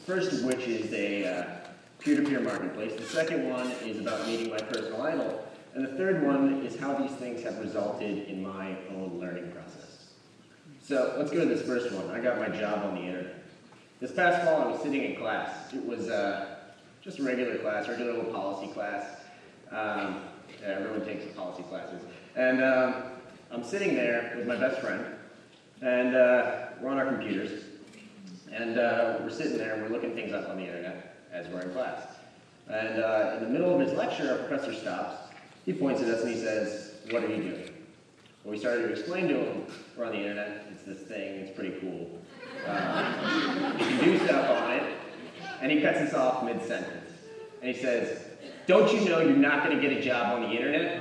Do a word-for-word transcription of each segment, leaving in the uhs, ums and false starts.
First of which is a uh, peer-to-peer marketplace. The second one is about meeting my personal idol. And the third one is how these things have resulted in my own learning process. So let's go to this first one. I got my job on the internet. This past fall, I was sitting in class. It was uh, just a regular class, regular little policy class. Um, yeah, everyone takes policy classes. And um, I'm sitting there with my best friend, and uh, we're on our computers. And uh, we're sitting there, and we're looking things up on the internet as we're in class. And uh, in the middle of his lecture, our professor stops. He points at us and he says, "What are you doing?" Well, we started to explain to him, we're on the internet, it's this thing, it's pretty cool. Um, you can do stuff on it. And he cuts us off mid-sentence. And he says, "Don't you know you're not going to get a job on the internet?"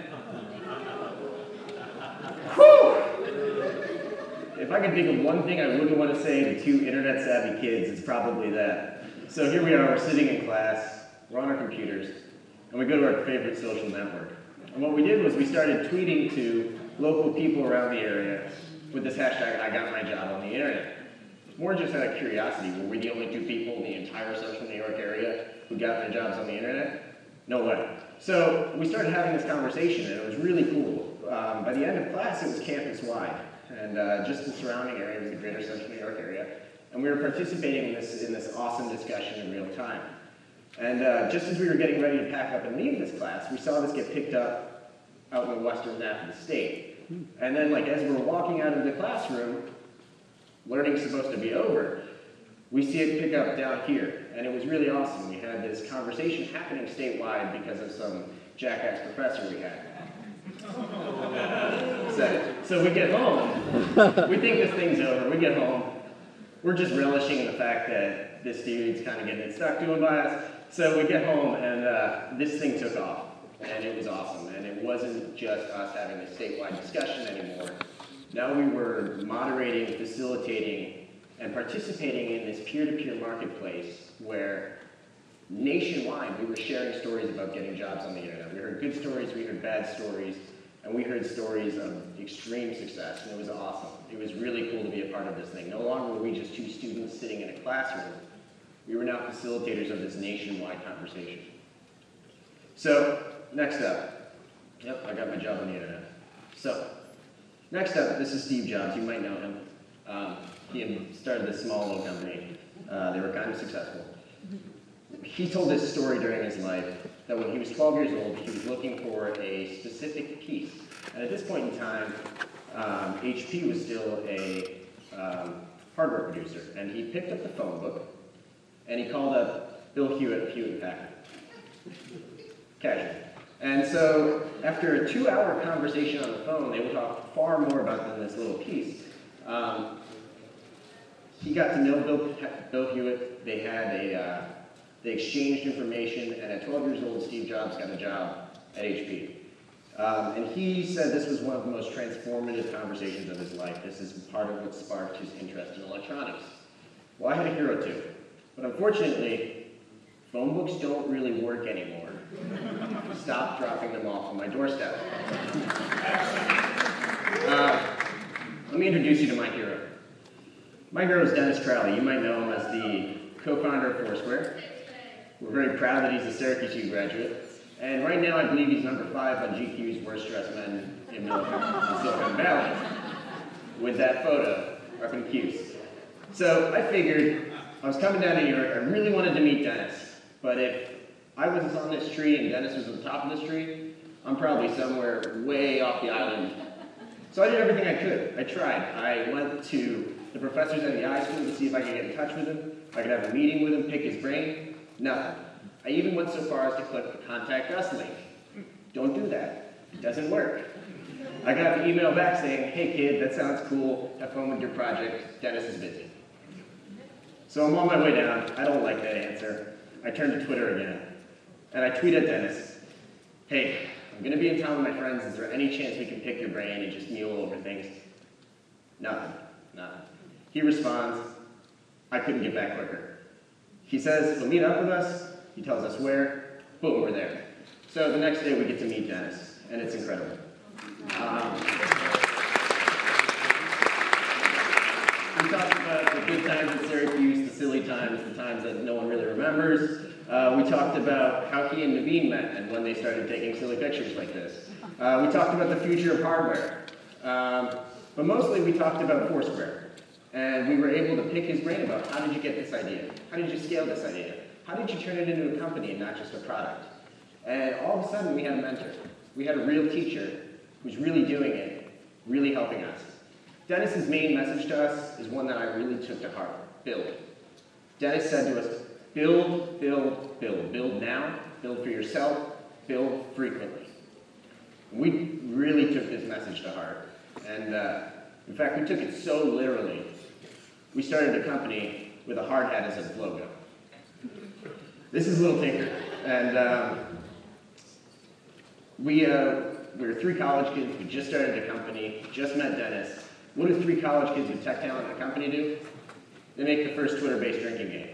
Whew! If I could think of one thing I wouldn't want to say to two internet-savvy kids, it's probably that. So here we are, we're sitting in class, we're on our computers, and we go to our favorite social network. And what we did was we started tweeting to local people around the area with this hashtag, "I got my job on the internet." More just out of curiosity, were we the only two people in the entire central New York area who got their jobs on the internet? No way. So we started having this conversation, and it was really cool. Um, by the end of class, it was campus-wide, and uh, just the surrounding area was the greater central New York area. And we were participating in this, in this awesome discussion in real time. And uh, just as we were getting ready to pack up and leave this class, we saw this get picked up out in the western half of the state. And then, like, as we're walking out of the classroom, learning's supposed to be over, we see it pick up down here. And it was really awesome. We had this conversation happening statewide because of some jackass professor we had. So, so we get home, we think this thing's over, we get home, we're just relishing in the fact that this dude's kind of getting it stuck doing by us. So we get home, and uh, this thing took off, and it was awesome. And it wasn't just us having a statewide discussion anymore. Now we were moderating, facilitating, and participating in this peer-to-peer marketplace where nationwide we were sharing stories about getting jobs on the internet. We heard good stories, we heard bad stories, and we heard stories of extreme success, and it was awesome. It was really cool to be a part of this thing. No longer were we just two students sitting in a classroom. We were now facilitators of this nationwide conversation. So, next up. Yep, I got my job on the internet. So, next up, this is Steve Jobs. You might know him. Um, he started this small little company. Uh, they were kind of successful. He told this story during his life that when he was twelve years old, he was looking for a specific piece. And at this point in time, um, H P was still a um, hardware producer. And he picked up the phone book, and he called up Bill Hewitt of Hewitt and Packard. Casual. And so, after a two-hour conversation on the phone, they would talk far more about than this little piece. Um, he got to know Bill, Bill Hewitt. They had a, uh, they exchanged information, and at twelve years old, Steve Jobs got a job at H P. Um, and he said this was one of the most transformative conversations of his life. This is part of what sparked his interest in electronics. Well, I had a hero too, but unfortunately, phone books don't really work anymore. Stop dropping them off on my doorstep. Uh, let me introduce you to my hero. My hero is Dennis Crowley. You might know him as the co-founder of Foursquare. We're very proud that he's a Syracuse U graduate. And right now, I believe he's number five on G Q's Worst Dressed Men in Silicon Valley, with that photo up in Q's. So I figured I was coming down to New York. I really wanted to meet Dennis. But if I was on this tree and Dennis was at the top of this tree, I'm probably somewhere way off the island. So I did everything I could. I tried. I went to the professors at the I school to see if I could get in touch with him, if I could have a meeting with him, pick his brain. Nothing. I even went so far as to click the Contact Us link. Don't do that. It doesn't work. I got the email back saying, "Hey kid, that sounds cool. Have fun with your project. Dennis is busy." So I'm on my way down. I don't like that answer. I turn to Twitter again. And I tweet at Dennis, "Hey, I'm going to be in town with my friends. Is there any chance we can pick your brain and just mule over things?" Nothing. Nothing. He responds, "I couldn't get back quicker." He says he'll meet up with us. He tells us where. Boom, we're there. So the next day we get to meet Dennis, and it's incredible. Um, we talked about the good times at Syracuse, the silly times, the times that no one really remembers. Uh, we talked about how he and Naveen met and when they started taking silly pictures like this. Uh, we talked about the future of hardware. Um, but mostly we talked about Foursquare. And we were able to pick his brain about how did you get this idea? How did you scale this idea? How did you turn it into a company and not just a product? And all of a sudden we had a mentor. We had a real teacher who's really doing it, really helping us. Dennis's main message to us is one that I really took to heart: build. Dennis said to us, build, build, build. Build now, build for yourself, build frequently. We really took this message to heart. And uh, in fact, we took it so literally, we started a company with a hard hat as its logo. This is Little Tinker. And um, we, uh, we were three college kids. We just started a company, just met Dennis. What do three college kids with tech talent in a company do? They make the first Twitter-based drinking game.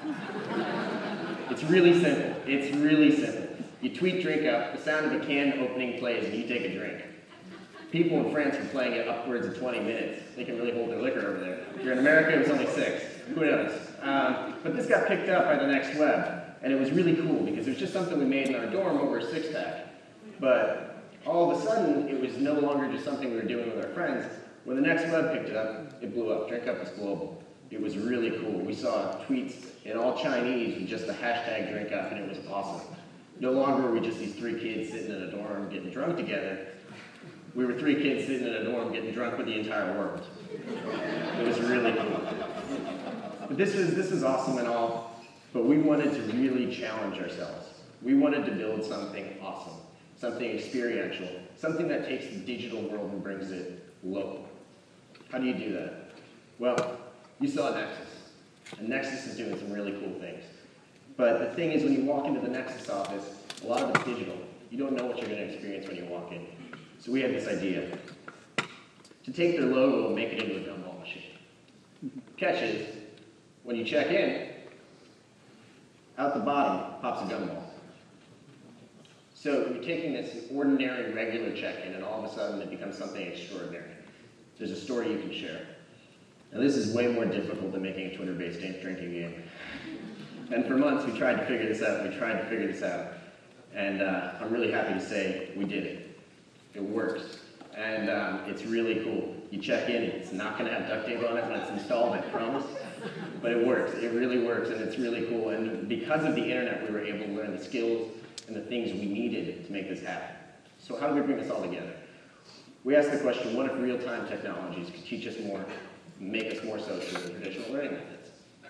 It's really simple. It's really simple. You tweet drink up, the sound of a can opening plays, and you take a drink. People in France were playing it upwards of twenty minutes. They can really hold their liquor over there. If you're in America, it was only six. Who knows? Um, but this got picked up by the Next Web, and it was really cool because it was just something we made in our dorm over a six-pack. But all of a sudden, it was no longer just something we were doing with our friends. When the Next Web picked it up, it blew up. Drink Up was global. It was really cool. We saw tweets in all Chinese with just the hashtag Drink Up, and it was awesome. No longer were we just these three kids sitting in a dorm getting drunk together. We were three kids sitting in a dorm getting drunk with the entire world. It was really cool. But this was, this was awesome and all, but we wanted to really challenge ourselves. We wanted to build something awesome, something experiential, something that takes the digital world and brings it local. How do you do that? Well, you saw Nexus, and Nexus is doing some really cool things. But the thing is, when you walk into the Nexus office, a lot of it's digital. You don't know what you're going to experience when you walk in. So we had this idea to take their logo and make it into a gumball machine. Catch is, when you check in, out the bottom pops a gumball. So you're taking this ordinary, regular check-in, and all of a sudden it becomes something extraordinary. There's a story you can share. Now this is way more difficult than making a Twitter-based drinking game. And for months we tried to figure this out, we tried to figure this out. And uh, I'm really happy to say we did it. It works. And um, it's really cool. You check in, it's not gonna have duct tape on it when it's installed, I promise. But it works, it really works, and it's really cool. And because of the internet, we were able to learn the skills and the things we needed to make this happen. So how do we bring this all together? We asked the question, what if real-time technologies could teach us more, make us more social than traditional learning methods?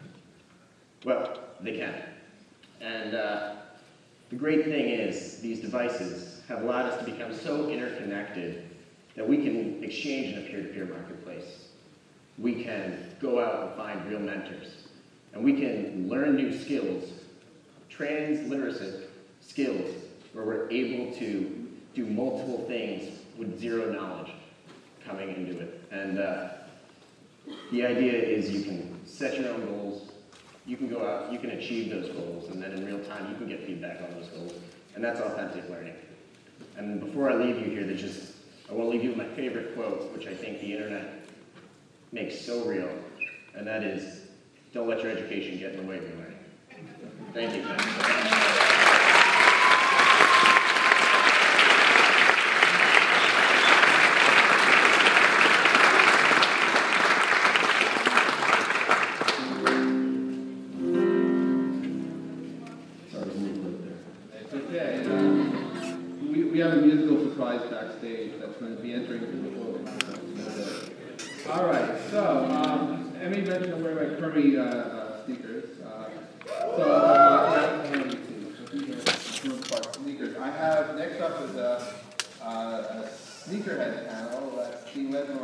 Well, they can. And uh, the great thing is, these devices have allowed us to become so interconnected that we can exchange in a peer-to-peer marketplace. We can go out and find real mentors. And we can learn new skills, transliteracy skills, where we're able to do multiple things with zero knowledge coming into it. And uh, the idea is you can set your own goals, you can go out, you can achieve those goals, and then in real time you can get feedback on those goals. And that's authentic learning. And before I leave you here, there's just, I want to leave you with my favorite quote, which I think the internet makes so real, and that is, don't let your education get in the way of your learning. Thank you. Okay, uh, we, we have a musical surprise backstage that's going to be entering the building. All right, so um, Emmy mentioned I'm wearing my Kermie uh, uh, sneakers. Uh, so, uh, let me see. Sneakers. I have, next up is a, uh, a sneakerhead panel that's being led by